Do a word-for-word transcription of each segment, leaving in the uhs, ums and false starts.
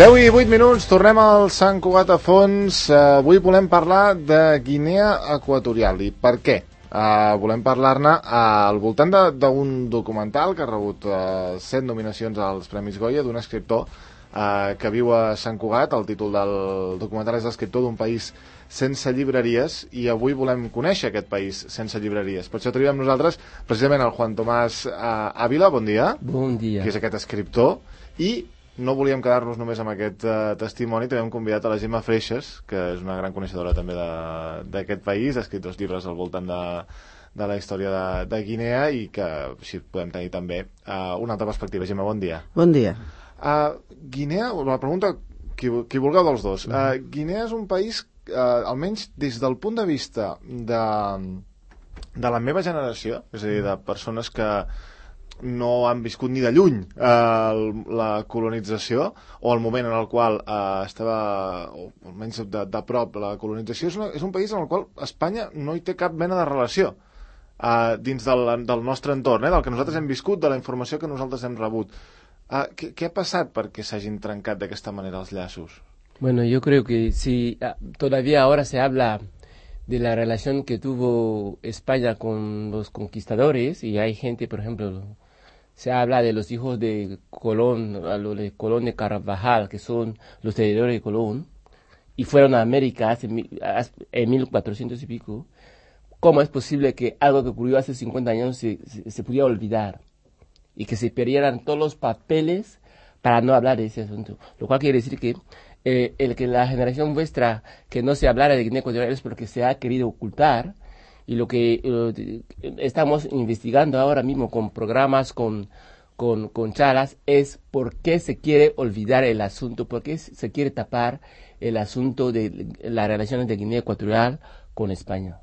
deu i vuit minuts, tornem al Sant Cugat a fons. Uh, avui volem parlar de Guinea Equatorial. I per què? Uh, volem parlar-ne uh, al voltant d'un documental que ha rebut uh, set nominacions als Premis Goya d'un escriptor uh, que viu a Sant Cugat. El títol del documental és L'escriptor d'un país sense llibreries, i avui volem conèixer aquest país sense llibreries. Per això trobem nosaltres precisament el Juan Tomàs uh, Ávila. Bon dia. Bon dia. Que és aquest escriptor. I no volíem quedar-nos només amb aquest uh, testimoni, també hem convidat a la Gemma Freixas, que és una gran coneixedora també d'aquest país, ha escrit dos llibres al voltant de, de la història de, de Guinea, i que així podem tenir també uh, una altra perspectiva. Gemma, bon dia. Bon dia. Uh, Guinea, la pregunta, qui, qui vulgueu dels dos. Uh, Guinea és un país, uh, almenys des del punt de vista de, de la meva generació, és a dir, de persones que no han viscut ni de lluny eh, la colonització, o el moment en el qual eh, estava, o almenys de, de prop, la colonització. És, una, és un país en el qual Espanya no hi té cap mena de relació eh, dins del, del nostre entorn, eh, del que nosaltres hem viscut, de la informació que nosaltres hem rebut. Eh, què, què ha passat perquè s'hagin trencat d'aquesta manera els llaços? Bueno, yo creo que si todavía ahora se habla de la relación que tuvo España con los conquistadores, y hay gente, por ejemplo, se habla de los hijos de Colón, los de Colón de Carvajal, que son los herederos de Colón, y fueron a América hace, en mil cuatrocientos y pico. ¿Cómo es posible que algo que ocurrió hace cincuenta años se, se, se pudiera olvidar y que se perdieran todos los papeles para no hablar de ese asunto? Lo cual quiere decir que eh, el que la generación vuestra que no se hablara de Guinea Ecuatorial es porque se ha querido ocultar. Y lo que eh, estamos investigando ahora mismo con programas, con, con, con charlas, es por qué se quiere olvidar el asunto, por qué se quiere tapar el asunto de las relaciones de Guinea Equatorial con Espanya.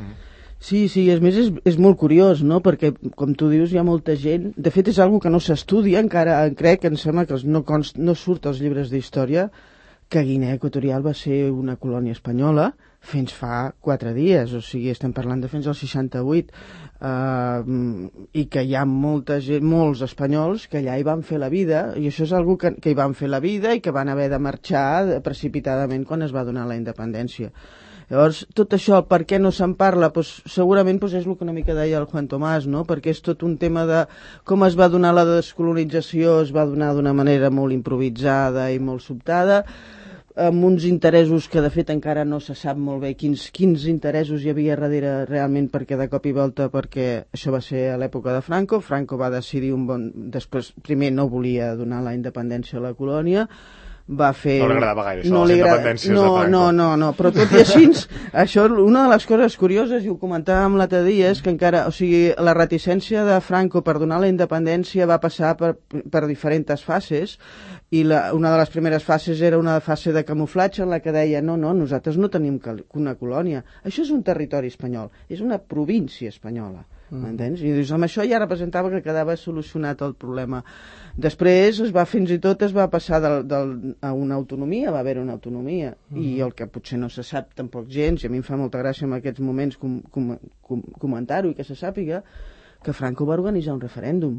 Sí, sí, a més és, és molt curiós, no?, perquè, com tu dius, hi ha molta gent... De fet, és una que no s'estudia, encara crec, em sembla que no, const, no surt als llibres d'història, que Guinea Equatorial va ser una colònia espanyola fins fa quatre dies, o sigui, estem parlant de fins al seixanta-vuit, uh, i que hi ha molta gent, molts espanyols que allà hi van fer la vida, i això és algo que, que hi van fer la vida i que van haver de marxar precipitadament quan es va donar la independència. Llavors, tot això, per què no se'n parla? Pues, segurament pues, és el que una mica deia el Juan Tomàs, no? Perquè és tot un tema de com es va donar la descolonització, es va donar d'una manera molt improvisada i molt sobtada, amb uns interessos que de fet encara no se sap molt bé quins, quins interessos hi havia darrere realment, perquè de cop i volta, perquè això va ser a l'època de Franco, Franco va decidir un bon... Després, primer no volia donar la independència a la colònia, va fer... No li agradava gaire això, no les agrada... independències no, de Franco. No, no, no, però tot i així, això, una de les coses curioses, i ho comentàvem l'altre dia, és que encara, o sigui, la reticència de Franco per donar la independència va passar per, per diferents fases, i la, una de les primeres fases era una fase de camuflatge en la que deia no, no, nosaltres no tenim una colònia, això és un territori espanyol, és una província espanyola, m'entens? Mm. I dius, amb això ja representava que quedava solucionat el problema. Després es va, fins i tot es va passar del, del, a una autonomia, va haver una autonomia, mm. i el que potser no se sap tampoc gens, i a mi em fa molta gràcia en aquests moments com, com, com, comentar-ho i que se sàpiga, que Franco va organitzar un referèndum.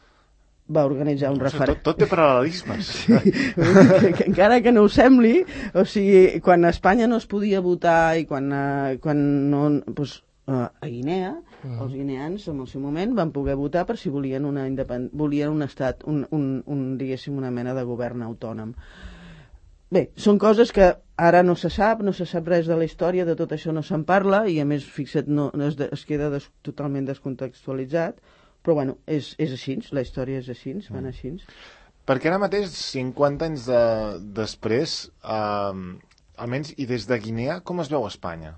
Va organitzar un referèndum. Tot, tot té paral·lelismes. Sí, que, que encara que no ho sembli, o sigui, quan a Espanya no es podia votar i quan, uh, quan no... Pues, uh, a Guinea, uh-huh. els guineans en el seu moment van poder votar per si volien, una independ... volien un estat, un, un, un, diguéssim, una mena de govern autònom. Bé, són coses que ara no se sap, no se sap res de la història, de tot això no se'n parla, i a més, fixa't, no, no es, de, es queda des, totalment descontextualitzat. Però bueno, és, és així, la història és així, van així. Perquè ara mateix, cinquanta anys de, després, eh, almenys, i des de Guinea, com es veu Espanya?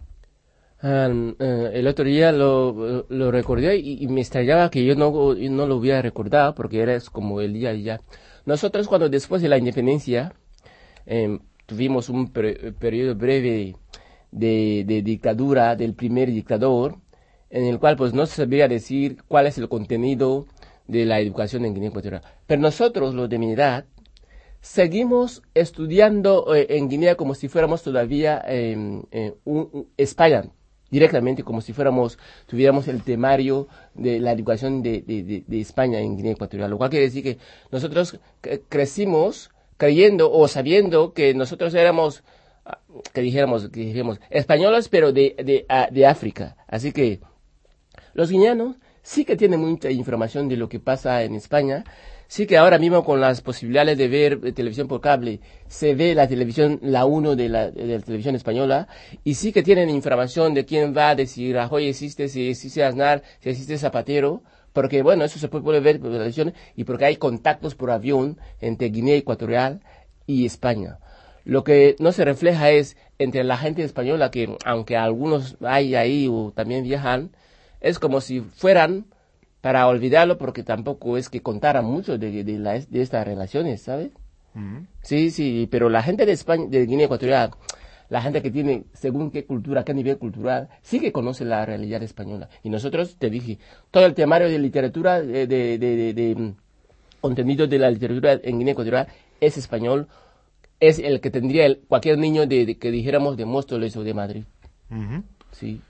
Um, uh, el otro día lo, lo recordé y, y me extrañaba que yo no, yo no lo hubiera recordado porque era como el día a día. Nosotros cuando después de la independencia eh, tuvimos un per, periodo breve de, de dictadura del primer dictador, en el cual pues no se sabría decir cuál es el contenido de la educación en Guinea Ecuatorial. Pero nosotros, los de mi edad, seguimos estudiando eh, en Guinea como si fuéramos todavía eh, eh, un, un España, directamente como si fuéramos, tuviéramos el temario de la educación de, de, de, de España en Guinea Ecuatorial. Lo cual quiere decir que nosotros crecimos creyendo o sabiendo que nosotros éramos, que dijéramos, que dijéramos españoles, pero de, de, de África. Así que los guineanos sí que tienen mucha información de lo que pasa en España. Sí que ahora mismo con las posibilidades de ver televisión por cable, se ve la televisión, la uno de la, de la televisión española, y sí que tienen información de quién va, de si Rajoy existe, si existe Aznar, si existe Zapatero, porque bueno, eso se puede ver por la televisión, y porque hay contactos por avión entre Guinea Ecuatorial y España. Lo que no se refleja es entre la gente española, que aunque algunos hay ahí o también viajan, es como si fueran para olvidarlo, porque tampoco es que contaran mucho de, de, la, de estas relaciones, ¿sabes? Uh-huh. Sí, sí, pero la gente de España, de Guinea Ecuatorial, la gente que tiene, según qué cultura, qué nivel cultural, sí que conoce la realidad española. Y nosotros, te dije, todo el temario de literatura, de, de, de, de, de contenido de la literatura en Guinea Ecuatorial es español, es el que tendría el, cualquier niño de, de, que dijéramos de Móstoles o de Madrid. Uh-huh. Sí.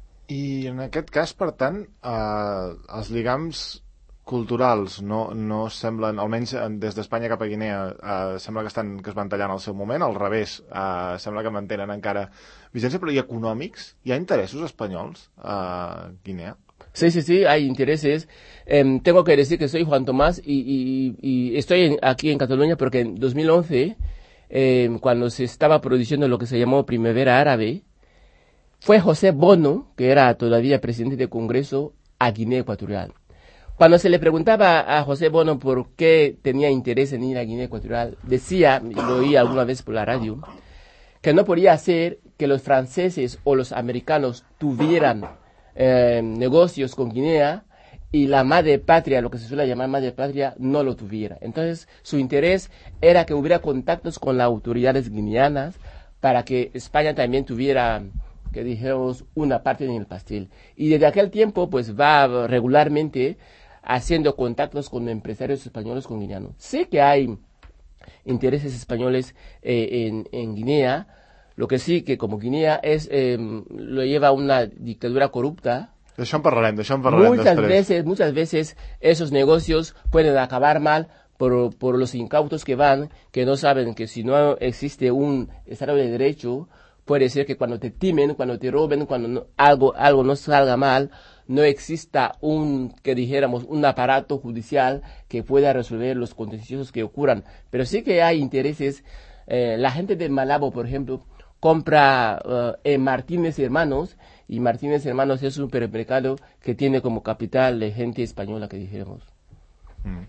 I en aquest cas, per tant, eh, els lligams culturals no, no semblen, almenys des d'Espanya cap a Guinea, eh, sembla que, estan, que es van tallant al seu moment, al revés, eh, sembla que mantenen encara vigència, però hi econòmics, hi ha interessos espanyols a Guinea? Sí, sí, sí, hay intereses. Eh, tengo que decir que soy Juan Tomás y, y, y estoy en, aquí en Cataluña porque en dos mil once, eh, cuando se estaba produciendo lo que se llamó Primavera Árabe, fue José Bono, que era todavía presidente del Congreso, a Guinea Ecuatorial. Cuando se le preguntaba a José Bono por qué tenía interés en ir a Guinea Ecuatorial, decía, lo oí alguna vez por la radio, que no podía ser que los franceses o los americanos tuvieran eh, negocios con Guinea y la madre patria, lo que se suele llamar madre patria, no lo tuviera. Entonces, su interés era que hubiera contactos con las autoridades guineanas para que España también tuviera, que dijéramos, una parte en el pastel. Y desde aquel tiempo, pues va regularmente haciendo contactos con empresarios españoles con guineanos. Sé que hay intereses españoles eh, en, en Guinea, lo que sí que como Guinea es eh, lo lleva una dictadura corrupta. D'això en parlarem, d'això en parlarem muchas després. veces, muchas veces esos negocios pueden acabar mal por, por los incautos que van, que no saben que si no existe un Estado de Derecho, puede ser que cuando te timen, cuando te roben, cuando no, algo, algo no salga mal, no exista un, que dijéramos, un aparato judicial que pueda resolver los contenciosos que ocurran. Pero sí que hay intereses. Eh, la gente de Malabo, por ejemplo, compra uh, en Martínez Hermanos, y Martínez Hermanos es un supermercado que tiene como capital de gente española, que dijéramos. Mm.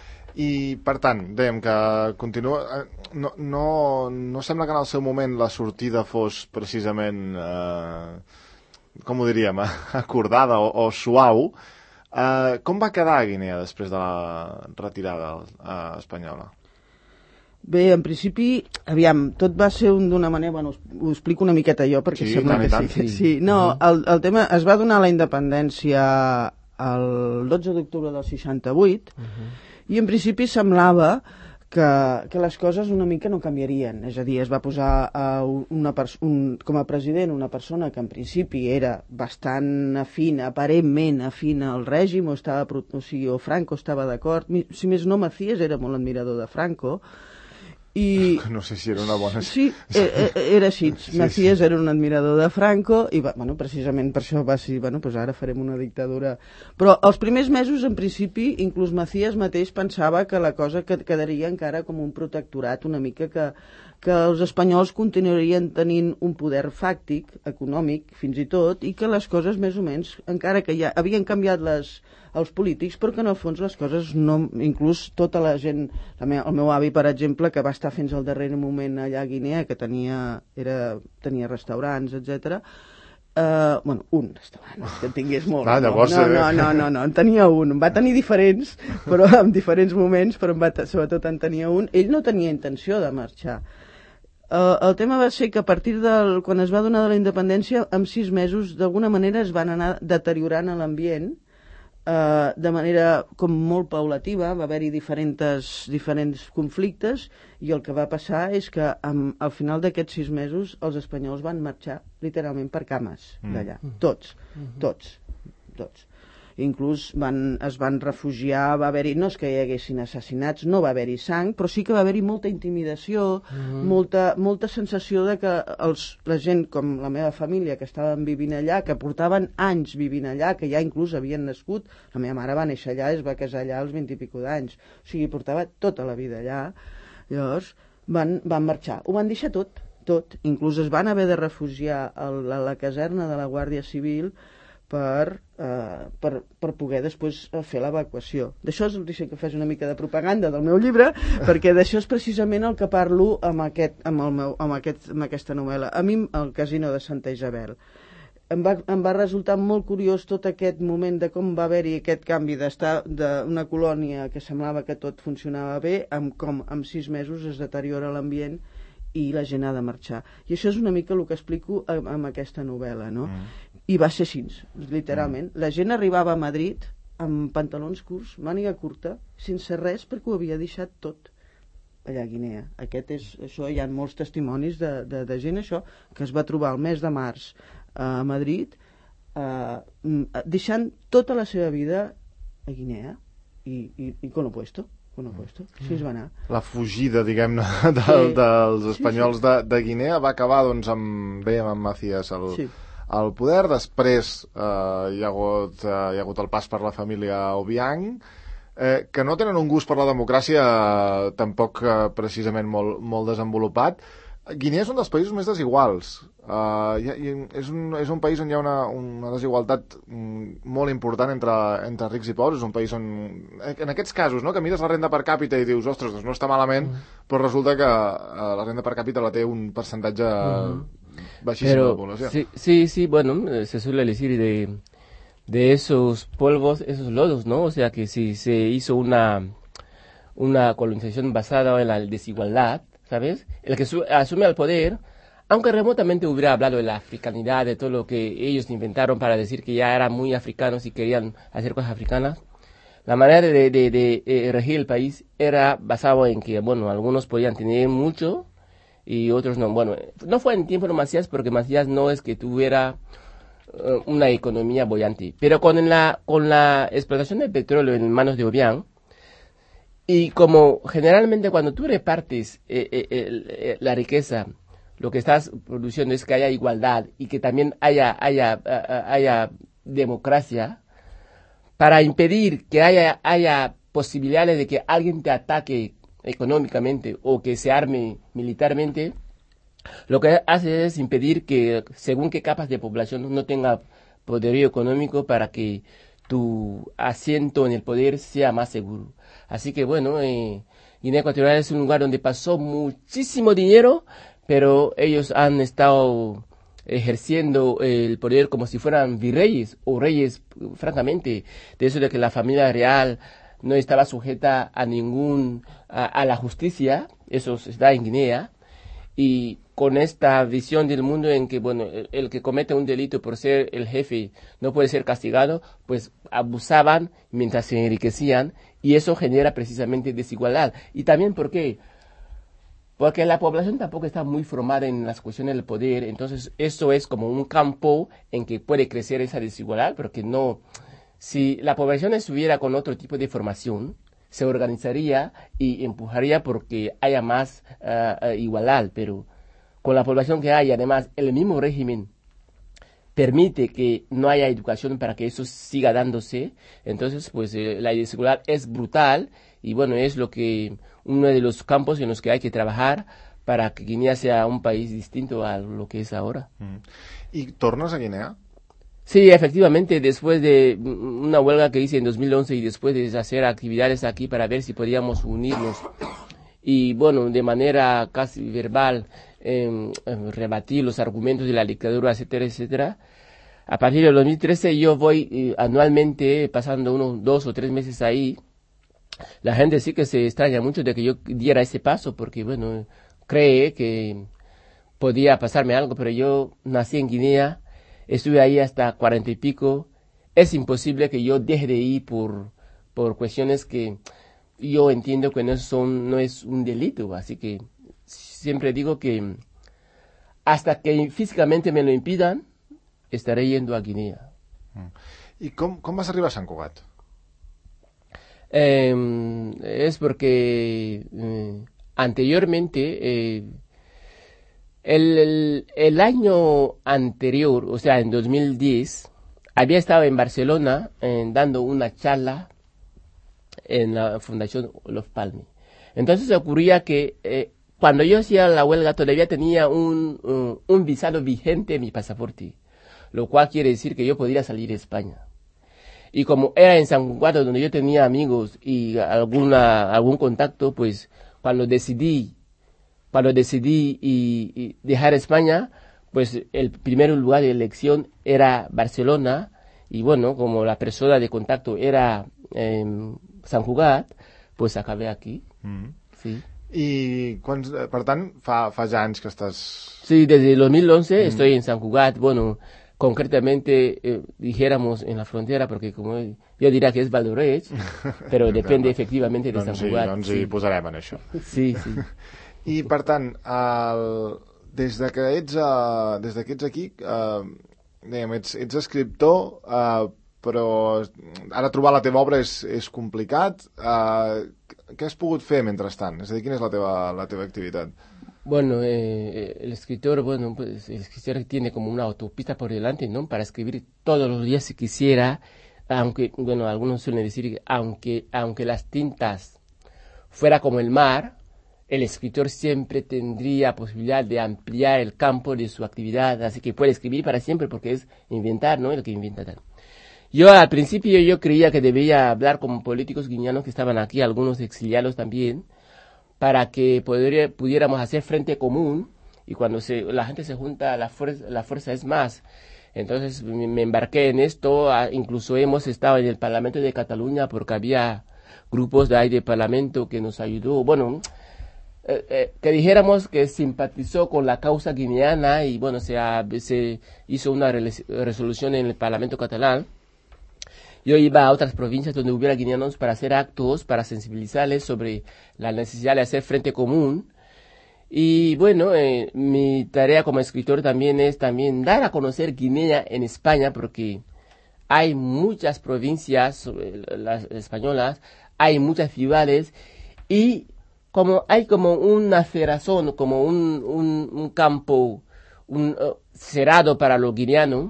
I, per tant, dèiem que continua... No, no, no sembla que en el seu moment la sortida fos precisament, eh, com ho diríem, acordada o, o suau. Eh, com va quedar Guinea després de la retirada eh, espanyola? Bé, en principi, aviam, tot va ser d'una manera... Bueno, ho explico una miqueta jo, perquè sí, sembla tant, que tant. sí. sí. No, el, el tema... Es va donar la independència el dotze d'octubre del seixanta-vuit, uh-huh. I en principi semblava que, que les coses una mica no canviarien. És a dir, es va posar a una un, com a president una persona que en principi era bastant afina, aparentment afina al règim, o, estava, o sigui, o Franco estava d'acord. Si més no, Macías era molt admirador de Franco. I... No sé si era una bona... Sí, era així. Sí, Macías sí. Era un admirador de Franco i, bueno, precisament per això va ser, bueno, doncs ara farem una dictadura. Però els primers mesos, en principi, inclús Macías mateix pensava que la cosa quedaria encara com un protectorat, una mica que, que els espanyols continuarien tenint un poder fàctic, econòmic, fins i tot, i que les coses més o menys, encara que ja havien canviat les... els polítics, però que en el fons les coses no... Inclús tota la gent... La meva, el meu avi, per exemple, que va estar fins al darrer moment allà a Guinea, que tenia, era, tenia restaurants, etcètera. Uh, bueno, un restaurant, no que en tingués molt. Ah, llavors... no, no, no, no, no, en tenia un. En va tenir diferents, però en diferents moments, però en va, sobretot en tenia un. Ell no tenia intenció de marxar. Uh, el tema va ser que a partir del... Quan es va donar de la independència, en sis mesos, d'alguna manera es van anar deteriorant l'ambient, Uh, de manera com molt paulativa, va haver-hi diferents, diferents conflictes, i el que va passar és que amb, al final d'aquests sis mesos els espanyols van marxar literalment per cames d'allà, mm. tots, mm-hmm. tots, tots. inclús van, es van refugiar, va haver-hi, no és que hi haguessin assassinats, no va haver-hi sang, però sí que va haver-hi molta intimidació, mm-hmm. molta, molta sensació de que els, la gent, com la meva família, que estaven vivint allà, que portaven anys vivint allà, que ja inclús havien nascut, la meva mare va néixer allà, es va casar allà als vint i pico d'anys, o sigui, portava tota la vida allà, llavors van, van marxar, ho van deixar tot, tot, inclús es van haver de refugiar a la, a la caserna de la Guàrdia Civil per, eh, per, per poder després fer l'evacuació. D'això us deixo que fes una mica de propaganda del meu llibre, perquè d'això és precisament el que parlo amb, aquest, amb, el meu, amb, aquest, amb aquesta novel·la. A mi, el Casino de Santa Isabel. Em va, em va resultar molt curiós tot aquest moment de com va haver-hi aquest canvi d'estar d'una colònia que semblava que tot funcionava bé, amb com en sis mesos es deteriora l'ambient i la gent ha de marxar. I això és una mica el que explico amb, amb aquesta novel·la, no? Mm. I va ser així, literalment. Mm. La gent arribava a Madrid amb pantalons curts, màniga curta, sense res, perquè ho havia deixat tot allà a Guinea. Aquest és, això, hi ha molts testimonis de, de, de gent, això, que es va trobar el mes de març a Madrid, eh, deixant tota la seva vida a Guinea i, i, i con lo puesto. Con lo puesto. Així es va anar. La fugida, diguem-ne, del, sí. dels espanyols sí, sí. De, de Guinea va acabar, doncs, amb, dèiem, amb Macías al, sí. al poder. Després eh, hi, ha hagut, eh, hi ha hagut el pas per la família Obiang, eh, que no tenen un gust per la democràcia eh, tampoc eh, precisament molt, molt desenvolupat. Guinea és un dels països més desiguals. Uh, hi ha, hi, és, un, és un país on hi ha una, una desigualtat molt important entre, entre rics i pobres. És un país on, en aquests casos, no, que mires la renda per càpita i dius, ostres, doncs no està malament, mm. però resulta que uh, la renda per càpita la té un percentatge mm. baixíssim pero, de la població. Sí, sí, sí, bueno, se suele decir de, de esos polvos, esos lodos, ¿no? O sea que si se hizo una, una colonización basada en la desigualdad, ¿sabes? El que su, asume el poder, aunque remotamente hubiera hablado de la africanidad, de todo lo que ellos inventaron para decir que ya eran muy africanos y querían hacer cosas africanas, la manera de, de, de, de regir el país era basado en que, bueno, algunos podían tener mucho y otros no. Bueno, no fue en tiempo de Macías, porque Macías no es que tuviera uh, una economía bollante, pero con la, con la explotación del petróleo en manos de Obiang, y como generalmente cuando tú repartes eh, eh, eh, la riqueza, lo que estás produciendo es que haya igualdad y que también haya, haya, uh, haya democracia, para impedir que haya, haya posibilidades de que alguien te ataque económicamente o que se arme militarmente, lo que hace es impedir que según qué capas de población no tenga poderío económico para que tu asiento en el poder sea más seguro. Así que bueno, eh, Guinea Ecuatorial es un lugar donde pasó muchísimo dinero, pero ellos han estado ejerciendo el poder como si fueran virreyes o reyes, francamente, de eso de que la familia real no estaba sujeta a ningún, a, a la justicia, eso está en Guinea, y con esta visión del mundo en que, bueno, el, el que comete un delito por ser el jefe no puede ser castigado, pues abusaban mientras se enriquecían, y eso genera precisamente desigualdad. Y también, ¿por qué? Porque la población tampoco está muy formada en las cuestiones del poder, entonces eso es como un campo en que puede crecer esa desigualdad, porque no, si la población estuviera con otro tipo de formación, se organizaría y empujaría porque haya más uh, uh, igualdad, pero con la población que hay, además, el mismo régimen permite que no haya educación para que eso siga dándose, entonces pues eh, la desigualdad es brutal, y bueno, es lo que uno de los campos en los que hay que trabajar para que Guinea sea un país distinto a lo que es ahora. Mm. ¿Y tornas a Guinea? Sí, efectivamente, después de una huelga que hice en dos mil once y después de hacer actividades aquí para ver si podíamos unirnos y bueno, de manera casi verbal, eh, rebatir los argumentos de la dictadura, etcétera, etcétera. A partir del dos mil trece yo voy eh, anualmente pasando unos dos o tres meses ahí. La gente sí que se extraña mucho de que yo diera ese paso porque, bueno, cree que podía pasarme algo, pero yo nací en Guinea, estuve ahí hasta cuarenta y pico. Es imposible que yo deje de ir por, por cuestiones que yo entiendo que no son, no es un delito, así que siempre digo que hasta que físicamente me lo impidan, estaré yendo a Guinea. I com, com vas arribar a Sant Cugat? Eh, es porque eh, anteriormente, eh, el, el, el año anterior, o sea, en dos mil diez, había estado en Barcelona eh, dando una charla en la Fundación Olof Palme. Entonces ocurría que eh, cuando yo hacía la huelga todavía tenía un, un, un visado vigente en mi pasaporte, lo cual quiere decir que yo podría salir de España. Y como era en San Cugat donde yo tenía amigos y alguna, algún contacto, pues cuando decidí, cuando decidí y, y dejar España, pues el primer lugar de elección era Barcelona, y bueno, como la persona de contacto era eh, Sant Cugat, pues acabé aquí. Mm. Sí. I, quants, per tant, fa, fa ja anys que estàs... Sí, desde el dos mil once mm. estoy en Sant Cugat, bueno, concretamente eh, dijéramos en la frontera, porque como yo diría que es Valdoreig, però depende efectivamente de Sant Cugat. Doncs sí, hi posarem en això. Sí, sí. I per tant, el, des de que ets, uh, des de que ets aquí, uh, diguem, ets, ets escriptor, uh, però ara trobar la teva obra és, és complicat. Uh, què has pogut fer mentrestant? És a dir, quina és la teva, la teva activitat? Bueno, eh, el escritor, bueno, pues el escritor tiene como una autopista por delante, ¿no? Para escribir todos los días si quisiera, aunque, bueno, algunos suelen decir que aunque, aunque las tintas fuera como el mar, el escritor siempre tendría posibilidad de ampliar el campo de su actividad, así que puede escribir para siempre porque es inventar, ¿no? El que inventa tal. Yo al principio yo creía que debía hablar con políticos guineanos que estaban aquí, algunos exiliados también, para que podría, pudiéramos hacer frente común, y cuando se, la gente se junta, la fuerza, la fuerza es más. Entonces me, me embarqué en esto, a, incluso hemos estado en el Parlamento de Cataluña porque había grupos de ahí de Parlamento que nos ayudó, bueno, eh, eh, que dijéramos que simpatizó con la causa guineana, y bueno, se, se hizo una resolución en el Parlamento catalán. Yo iba a otras provincias donde hubiera guineanos para hacer actos, para sensibilizarles sobre la necesidad de hacer frente común. Y bueno, eh, mi tarea como escritor también es también dar a conocer Guinea en España, porque hay muchas provincias las españolas, hay muchas ciudades, y como hay como una cerrazón, como un, un, un campo un, uh, cerrado para los guineanos,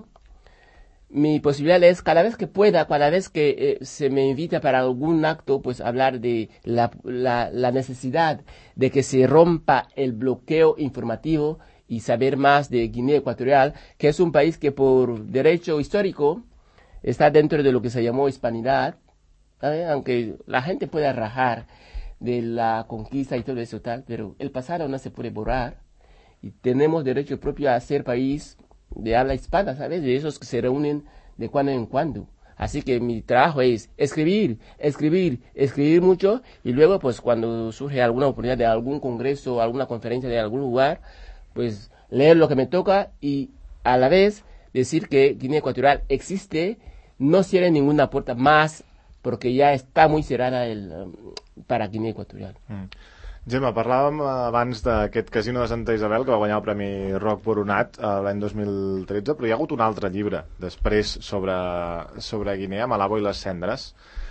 mi posibilidad es cada vez que pueda, cada vez que eh, se me invita para algún acto, pues hablar de la, la, la necesidad de que se rompa el bloqueo informativo y saber más de Guinea Ecuatorial, que es un país que por derecho histórico está dentro de lo que se llamó hispanidad, ¿sabe? Aunque la gente pueda rajar de la conquista y todo eso tal, pero el pasado no se puede borrar y tenemos derecho propio a ser país de habla hispana, ¿sabes? De esos que se reúnen de cuando en cuando. Así que mi trabajo es escribir, escribir, escribir mucho, y luego pues cuando surge alguna oportunidad de algún congreso, alguna conferencia de algún lugar, pues leer lo que me toca y a la vez decir que Guinea Ecuatorial existe, no cierre ninguna puerta más porque ya està muy cerrada el, para Guinea Ecuatorial. Mm. Gemma, parlàvem abans d'aquest Casino de Santa Isabel que va guanyar el Premi Roc Boronat l'any dos mil tretze, però hi ha hagut un altre llibre després sobre, sobre Guinea, Malabo i les cendres.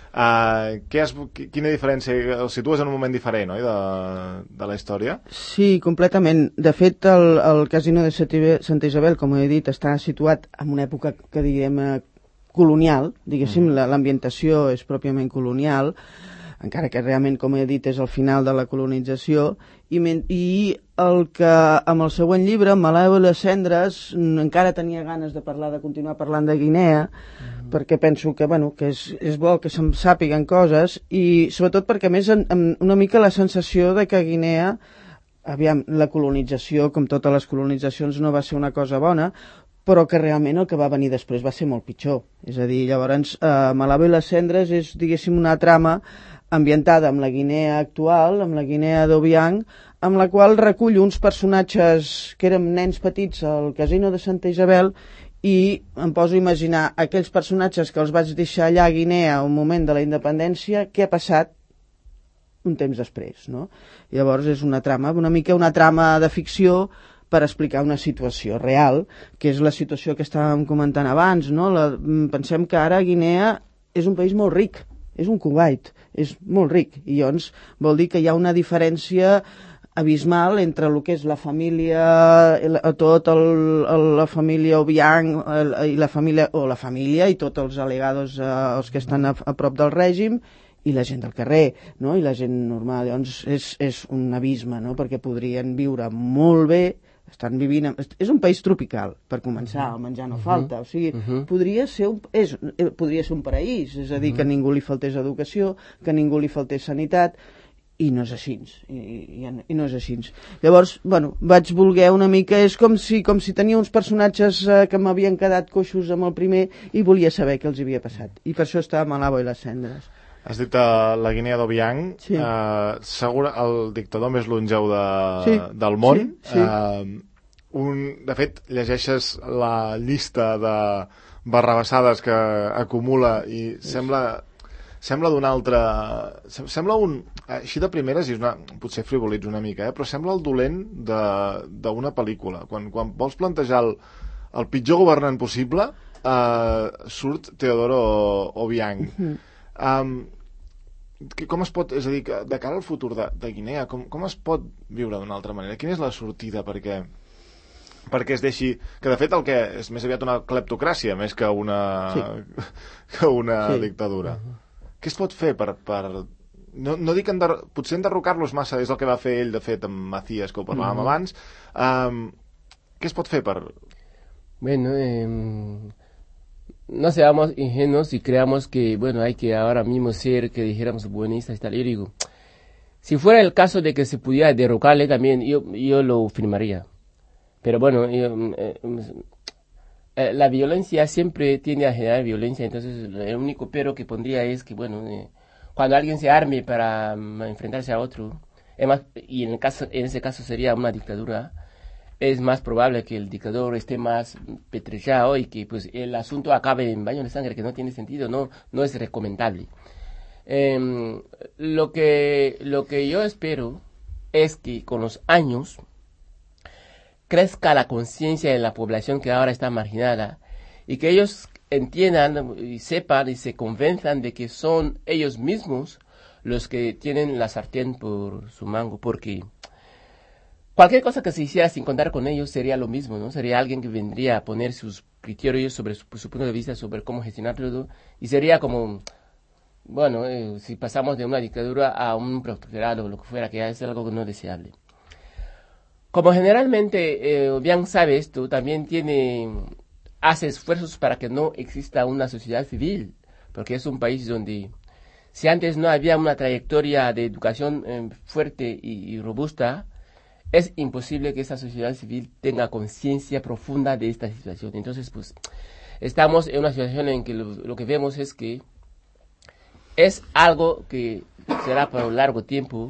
Uh, què has, quina diferència? El situes en un moment diferent, oi, de, de la història? Sí, completament. De fet, el, el Casino de Santa Isabel, com he dit, està situat en una època que diguem colonial, diguéssim, mm. l'ambientació és pròpiament colonial, encara que realment, com he dit, és el final de la colonització, i, i el que amb el següent llibre, Malabo i les cendres, encara tenia ganes de parlar, de continuar parlant de Guinea, mm. perquè penso que, bueno, que és, és bo que se'n sàpiguen coses, i sobretot perquè, a més, en, en una mica la sensació de que Guinea, aviam, la colonització, com totes les colonitzacions, no va ser una cosa bona, però que realment el que va venir després va ser molt pitjor. És a dir, llavors, eh, Malabo i les cendres és, diguéssim, una trama ambientada amb la Guinea actual, amb la Guinea d'Obiang, amb la qual recull uns personatges que érem nens petits al Casino de Santa Isabel, i em poso a imaginar aquells personatges que els vaig deixar allà a Guinea al moment de la independència, què ha passat un temps després, no? Llavors és una trama, una mica una trama de ficció, per explicar una situació real, que és la situació que estàvem comentant abans, no? La, pensem que ara Guinea és un país molt ric, és un Kuwait, és molt ric, i llavors vol dir que hi ha una diferència abismal entre el que és la família, tot el, el, la família Obiang el, i la família, o la família i tots els alegados, eh, els que estan a, a prop del règim, i la gent del carrer, no? I la gent normal. Llavors és, és un abisme, no? Perquè podrien viure molt bé, estan vivint... És un país tropical, per començar, el menjar no falta, o sigui, uh-huh. podria, ser un, és, podria ser un paraís, és a dir, uh-huh. que a ningú li faltés educació, que a ningú li faltés sanitat, i no és així, i, i, i no és així. Llavors, bueno, vaig voler una mica, és com si, com si tenia uns personatges eh, que m'havien quedat coixos amb el primer i volia saber què els havia passat, i per això estava Malabo i les cendres. Has dit uh, la Guinea d'Obiang, sí. uh, segur el dictador més longeu de, sí. del món. Sí, sí. Uh, un, de fet, llegeixes la llista de barrabassades que acumula i sí. sembla, sembla d'un altre... Sembla un... Així de primeres, i una, potser frivolitzo una mica, eh, però sembla el dolent d'una pel·lícula. Quan, quan vols plantejar el, el pitjor governant possible, uh, surt Teodoro Obiang. Mm-hmm. Um, com es pot, és a dir, de cara al futur de, de Guinea, com, com es pot viure d'una altra manera? Quina és la sortida perquè, perquè es deixi... Que de fet el que és més aviat una cleptocràcia més que una, sí. que una sí. dictadura. Uh-huh. Què es pot fer per... per no, no dic ender, potser enderrocar-los massa, és el que va fer ell de fet amb Macías, que ho parlàvem uh-huh. abans. Um, què es pot fer per... Bueno, eh... no seamos ingenuos y creamos que, bueno, hay que ahora mismo ser, que dijéramos, buenistas y tal. Yo digo, si fuera el caso de que se pudiera derrocarle también, yo, yo lo firmaría. Pero bueno, yo, eh, eh, la violencia siempre tiende a generar violencia, entonces el único pero que pondría es que, bueno, eh, cuando alguien se arme para um, enfrentarse a otro, es más, y en, el caso, en ese caso sería una dictadura, es más probable que el dictador esté más petrechado y que pues el asunto acabe en baño de sangre, que no tiene sentido, no, no es recomendable. Eh, lo que, lo que yo espero es que con los años crezca la conciencia en la población que ahora está marginada y que ellos entiendan y sepan y se convenzan de que son ellos mismos los que tienen la sartén por su mango, porque cualquier cosa que se hiciera sin contar con ellos sería lo mismo, ¿no? Sería alguien que vendría a poner sus criterios sobre su, su punto de vista sobre cómo gestionar todo, y sería como, bueno, eh, si pasamos de una dictadura a un protectorado o lo que fuera, que es algo no deseable. Como generalmente eh, bien sabe esto, también tiene, hace esfuerzos para que no exista una sociedad civil, porque es un país donde, si antes no había una trayectoria de educación eh, fuerte y, y robusta, es imposible que esa sociedad civil tenga conciencia profunda de esta situación. Entonces, pues, estamos en una situación en que lo, lo que vemos es que es algo que será por un largo tiempo,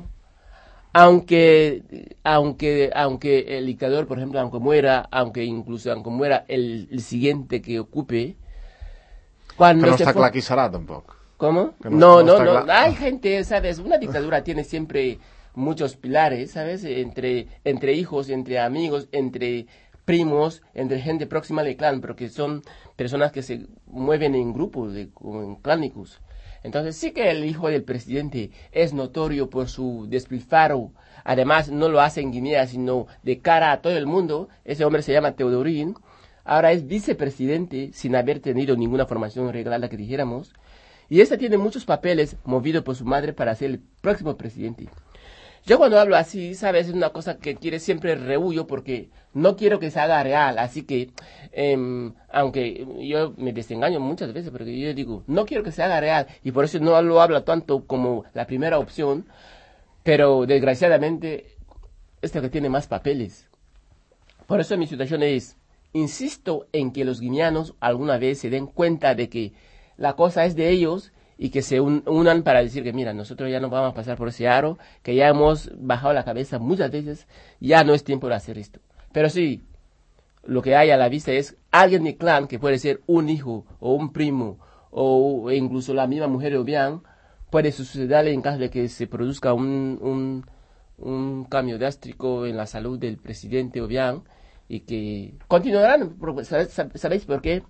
aunque, aunque, aunque el dictador, por ejemplo, aunque muera, aunque incluso aunque muera el, el siguiente que ocupe, cuando que no se está fue... clar qui serà, tampoc. ¿Cómo? Que no, no, no, no, no. Hay gente, ¿sabes? Una dictadura tiene siempre muchos pilares, ¿sabes? Entre, entre hijos, entre amigos, entre primos, entre gente próxima al clan, pero que son personas que se mueven en grupos, de, en clánicos. Entonces sí que el hijo del presidente es notorio por su despilfarro. Además no lo hace en Guinea, sino de cara a todo el mundo. Ese hombre se llama Teodorín. Ahora es vicepresidente sin haber tenido ninguna formación reglada que dijéramos. Y este tiene muchos papeles movido por su madre para ser el próximo presidente. Yo cuando hablo así, sabes, es una cosa que quiere siempre rehuyo porque no quiero que se haga real. Así que, eh, aunque yo me desengaño muchas veces, porque yo digo, no quiero que se haga real. Y por eso no lo hablo tanto como la primera opción. Pero desgraciadamente, es lo que tiene más papeles. Por eso mi situación es, insisto en que los guineanos alguna vez se den cuenta de que la cosa es de ellos y que se un, unan para decir que mira, nosotros ya no vamos a pasar por ese aro, que ya hemos bajado la cabeza muchas veces, ya no es tiempo de hacer esto. Pero sí, lo que hay a la vista es alguien del clan, que puede ser un hijo o un primo o incluso la misma mujer o bien, puede sucederle en caso de que se produzca un, un, un cambio drástico en la salud del presidente Obiang y que continuarán, ¿sabéis por qué?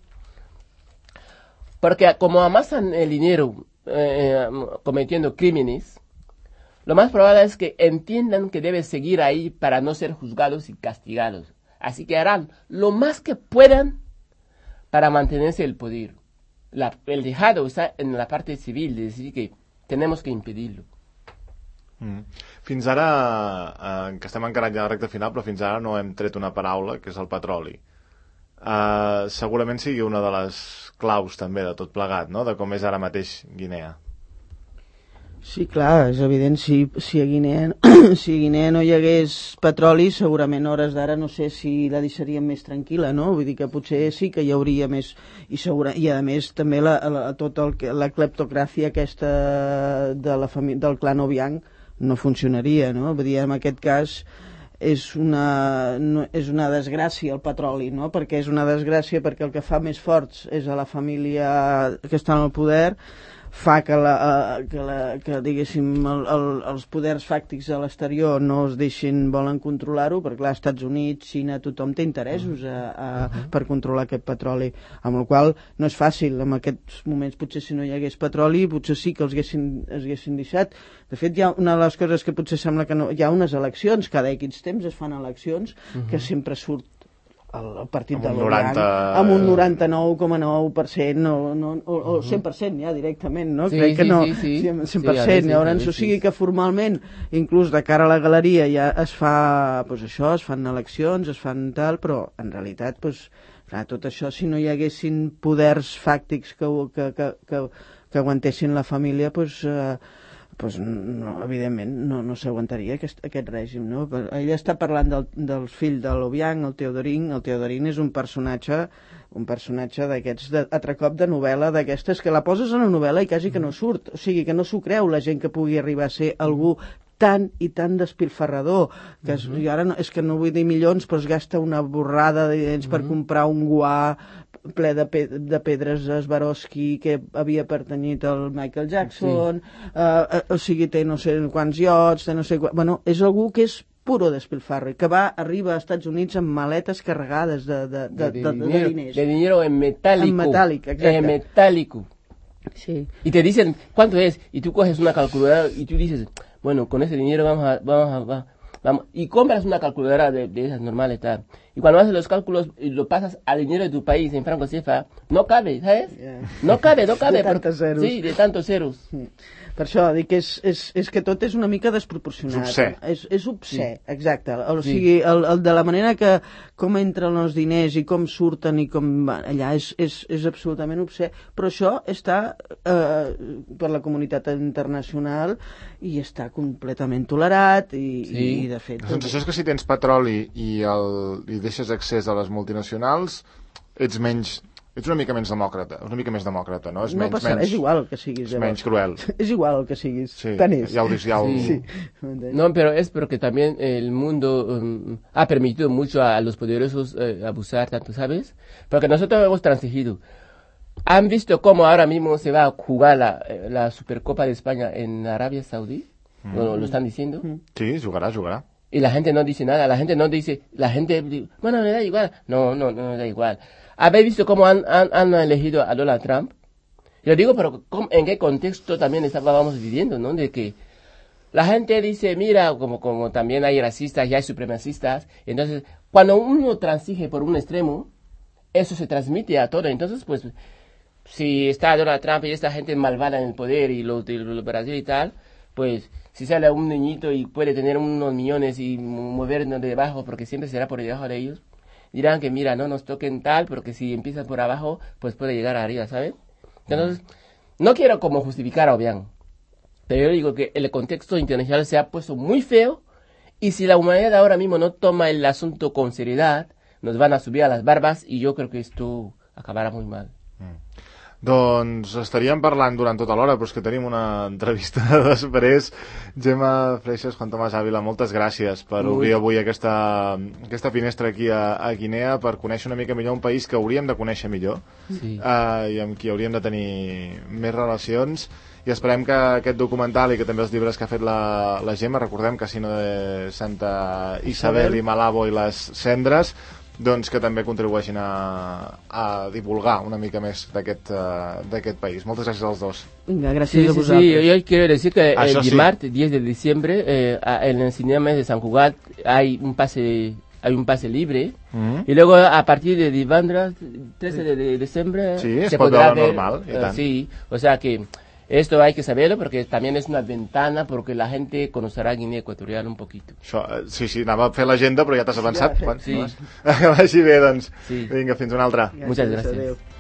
Porque como amasan el dinero eh, cometiendo crímenes, lo más probable es que entiendan que deben seguir ahí para no ser juzgados y castigados. Así que harán lo más que puedan para mantenerse el poder. La, el dejado está en la parte civil, de decir que tenemos que impedirlo. Mm. Fins ara, eh, que estem encara ja a la recta final, però fins ara no hem tret una paraula, que és el petroli. Uh, segurament sigui una de les claus també de tot plegat, no? De com és ara mateix Guinea. Sí, clar, és evident, si, si, a Guinea, si a Guinea no hi hagués petroli, segurament a hores d'ara no sé si la deixaríem més tranquil·la, no? Vull dir que potser sí que hi hauria més, i, segura, i a més també la, la, tot el, la cleptocràcia aquesta de la família, del clan Obiang no funcionaria, no? Vull dir, en aquest cas és una, no, és una desgràcia el petroli, no? Perquè és una desgràcia perquè el que fa més forts és a la família que està en el poder, fa que, la, que, la, que diguéssim, el, el, els poders fàctics a l'exterior no es deixin, volen controlar-ho, perquè clar, Estats Units, Xina, tothom té interessos a, a, per controlar aquest petroli, amb el qual no és fàcil. En aquests moments, potser si no hi hagués petroli, potser sí que els haguessin, els haguessin deixat. De fet, hi ha una de les coses que potser sembla que no... Hi ha unes eleccions, cada X temps es fan eleccions, uh-huh. que sempre surt el, el partit de l'Obiang amb un noranta-nou coma nou per cent no, no, o, o cent per cent ja directament, no? Sí, Crec sí, que no, sí, sí. cent per cent. Sí, llavors, o sigui que formalment, inclús de cara a la galeria ja es fa, pues això, es fan eleccions, es fan tal, però en realitat, pues, clar, tot això, si no hi haguessin poders fàctics que, que, que, que, que aguantessin la família, pues, eh, pues no, evidentment no, no s'aguantaria aquest, aquest règim, no? Ell està parlant del, del fill de l'Obiang, el Teodorín. El Teodorín és un personatge un personatge d'aquests, de, altre cop de novel·la d'aquestes, que la poses en una novel·la i quasi que no surt, o sigui que no s'ho creu la gent que pugui arribar a ser algú tan i tan despilfarrador, que es, uh-huh. jo ara no, és que no vull dir milions, però es gasta una borrada de diners uh-huh. per comprar un guà ple de, pe de pedres Swarovski que havia pertanyit al Michael Jackson, sí. uh, o sigui, té no sé quants iots, té no sé quants... Bueno, és algú que és puro despilfarro, que va, arriba a Estats Units amb maletes carregades de, de, de, de, de, de, de diners. De dinero en metálico. En metálico, exacto. En metálico. Sí. Y te dicen, ¿cuánto es? Y tú coges una calculadora y tú dices, bueno, con ese dinero vamos a... Vamos a va, vamos. Y compras una calculadora de, de esas normales, tal. Y cuando haces los cálculos y lo pasas al dinero de tu país en franco cefa, no cabe, ¿sabes? Yeah. No cabe, no cabe. De tantos ceros. Sí, de tantos ceros. Sí. Per això dic que és, és, és que tot és una mica desproporcionat. És obsè. És, és obsè, sí. Exacte. O sí. sigui, el, el de la manera que com entren els diners i com surten i com allà és, és, és absolutament obsè. Però això està eh, per la comunitat internacional i està completament tolerat i, sí. i de fet... La sensació és que si tens petroli i, el, i deixes accés a les multinacionals, ets menys... Ets una mica menys demòcrata, una mica més demòcrata, no? És no menys, passarà, menys, és igual el que siguis. És menys cruel. És igual el que siguis. Sí, Tant és. ya lo, ya lo... Sí. Sí. No, pero es porque también el mundo um, ha permitido mucho a los poderosos eh, abusar tanto, ¿sabes? Porque nosotros hemos transigido. ¿Han visto cómo ahora mismo se va a jugar la, la Supercopa de España en Arabia Saudí? Mm. ¿Lo, ¿Lo están diciendo? Sí, jugará, jugará. Y la gente no dice nada, la gente no dice, la gente, bueno, me da igual. No, no, no me da igual. ¿Habéis visto cómo han, han, han elegido a Donald Trump? Yo digo, pero ¿en qué contexto también estábamos viviendo, no? De que la gente dice, mira, como, como también hay racistas y hay supremacistas, entonces, cuando uno transige por un extremo, eso se transmite a todo. Entonces, pues, si está Donald Trump y esta gente malvada en el poder y los de los Brasil y tal, pues, si sale un niñito y puede tener unos millones y movernos de abajo, porque siempre será por debajo de ellos, dirán que mira, no nos toquen tal, porque si empiezan por abajo, pues puede llegar arriba, ¿sabes? Entonces, no quiero como justificar a Obiang, pero yo digo que el contexto internacional se ha puesto muy feo, y si la humanidad ahora mismo no toma el asunto con seriedad, nos van a subir a las barbas, y yo creo que esto acabará muy mal. Mm. Doncs estaríem parlant durant tota l'hora, però és que tenim una entrevista després. Gemma Freixas, Juan Tomàs Ávila, moltes gràcies per Ui. obrir avui aquesta, aquesta finestra aquí a, a Guinea, per conèixer una mica millor un país que hauríem de conèixer millor, Sí. uh, i amb qui hauríem de tenir més relacions, i esperem que aquest documental i que també els llibres que ha fet la, la Gemma, recordem Casino de Santa Isabel i Malabo i les Cendres, doncs que també contribueixin a, a divulgar una mica més d'aquest uh, d'aquest país. Moltes gràcies als dos. Vinga, Sí, gràcies a sí, vosaltres. sí, yo quiero decir que Això el sí. martes diez de diciembre eh, a- en el Cinema de San Cugat hay un pase hay un pase libre Mm. y luego a partir de divendres trece de, de diciembre Sí, es se pot podrá veure ver normal, i eh, tant. sí, o sea que esto hay que saberlo porque también es una ventana porque la gente conocerá Guinea Ecuatorial un poquito. Això, eh, sí, sí, anava a fer l'agenda, però ja t'has avançat. Ja, Juan, sí. no? Que vagi bé, doncs. Sí. Vinga, fins una altra. Muchas Gràcies, gracias. adéu.